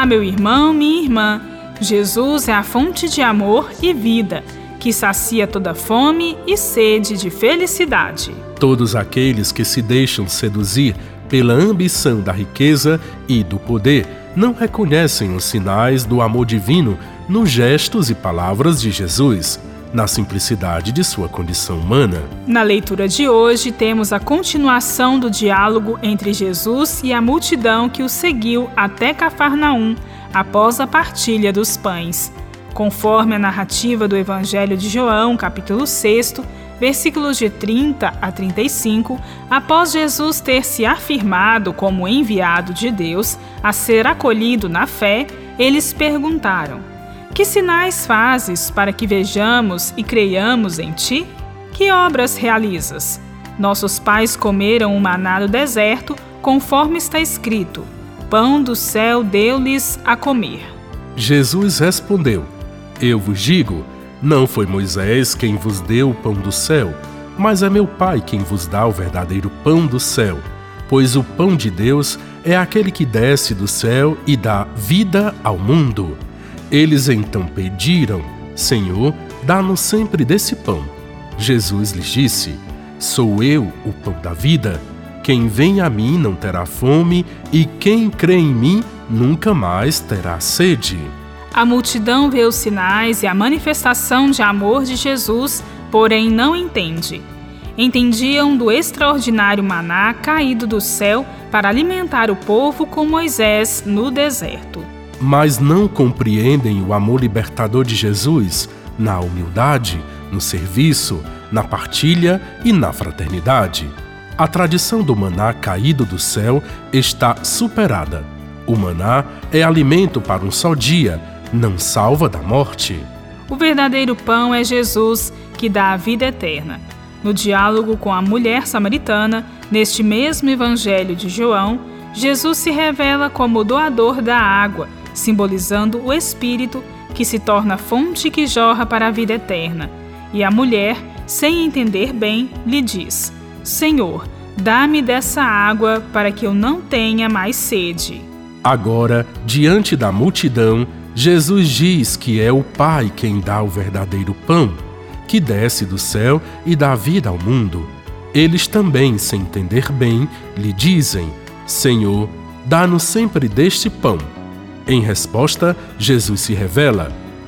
Olá, meu irmão, minha irmã. Jesus é a fonte de amor e vida, que sacia toda fome e sede de felicidade. Todos aqueles que se deixam seduzir pela ambição da riqueza e do poder não reconhecem os sinais do amor divino nos gestos e palavras de Jesus, na simplicidade de sua condição humana. Na leitura de hoje, temos a continuação do diálogo entre Jesus e a multidão que o seguiu até Cafarnaum, após a partilha dos pães. Conforme a narrativa do Evangelho de João, capítulo 6, versículos de 30 a 35, após Jesus ter se afirmado como enviado de Deus a ser acolhido na fé, eles perguntaram: que sinais fazes para que vejamos e creiamos em ti? Que obras realizas? Nossos pais comeram o maná no deserto, conforme está escrito: pão do céu deu-lhes a comer. Jesus respondeu: eu vos digo, não foi Moisés quem vos deu o pão do céu, mas é meu Pai quem vos dá o verdadeiro pão do céu. Pois o pão de Deus é aquele que desce do céu e dá vida ao mundo. Eles então pediram: Senhor, dá-nos sempre desse pão. Jesus lhes disse: sou eu o pão da vida. Quem vem a mim não terá fome, e quem crê em mim nunca mais terá sede. A multidão vê os sinais e a manifestação de amor de Jesus, porém não entende. Entendiam do extraordinário maná caído do céu para alimentar o povo com Moisés no deserto. Mas não compreendem o amor libertador de Jesus na humildade, no serviço, na partilha e na fraternidade. A tradição do maná caído do céu está superada. O maná é alimento para um só dia, não salva da morte. O verdadeiro pão é Jesus, que dá a vida eterna. No diálogo com a mulher samaritana, neste mesmo Evangelho de João, Jesus se revela como o doador da água, simbolizando o Espírito, que se torna fonte que jorra para a vida eterna. E a mulher, sem entender bem, lhe diz: Senhor, dá-me dessa água para que eu não tenha mais sede. Agora, diante da multidão, Jesus diz que é o Pai quem dá o verdadeiro pão, que desce do céu e dá vida ao mundo. Eles também, sem entender bem, lhe dizem: Senhor, dá-nos sempre deste pão. Em resposta, Jesus se revela: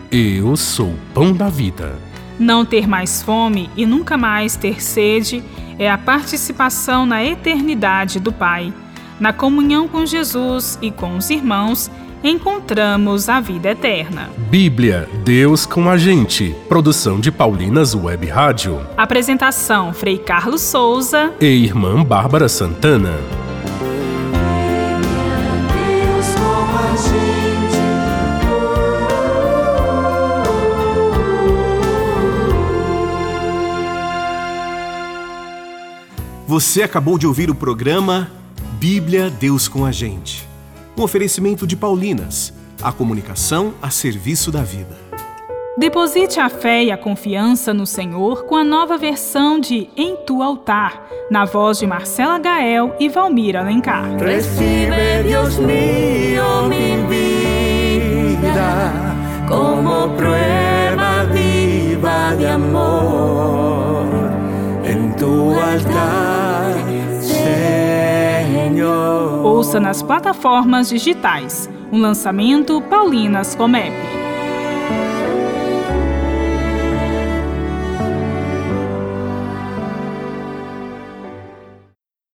eu sou o pão da vida. Não ter mais fome e nunca mais ter sede é a participação na eternidade do Pai. Na comunhão com Jesus e com os irmãos, encontramos a vida eterna. Bíblia, Deus com a gente. Produção de Paulinas Web Rádio. Apresentação: Frei Carlos Souza e irmã Bárbara Santana. Deus com a gente. Você acabou de ouvir o programa Bíblia, Deus com a gente. Um oferecimento de Paulinas, a comunicação a serviço da vida. Deposite a fé e a confiança no Senhor com a nova versão de Em Tu Altar, na voz de Marcela Gael e Valmir Alencar. Recibe, Dios mío, mi vida como prueba viva de amor. En tu altar, Senhor. Ouça nas plataformas digitais. Um lançamento Paulinas Comep.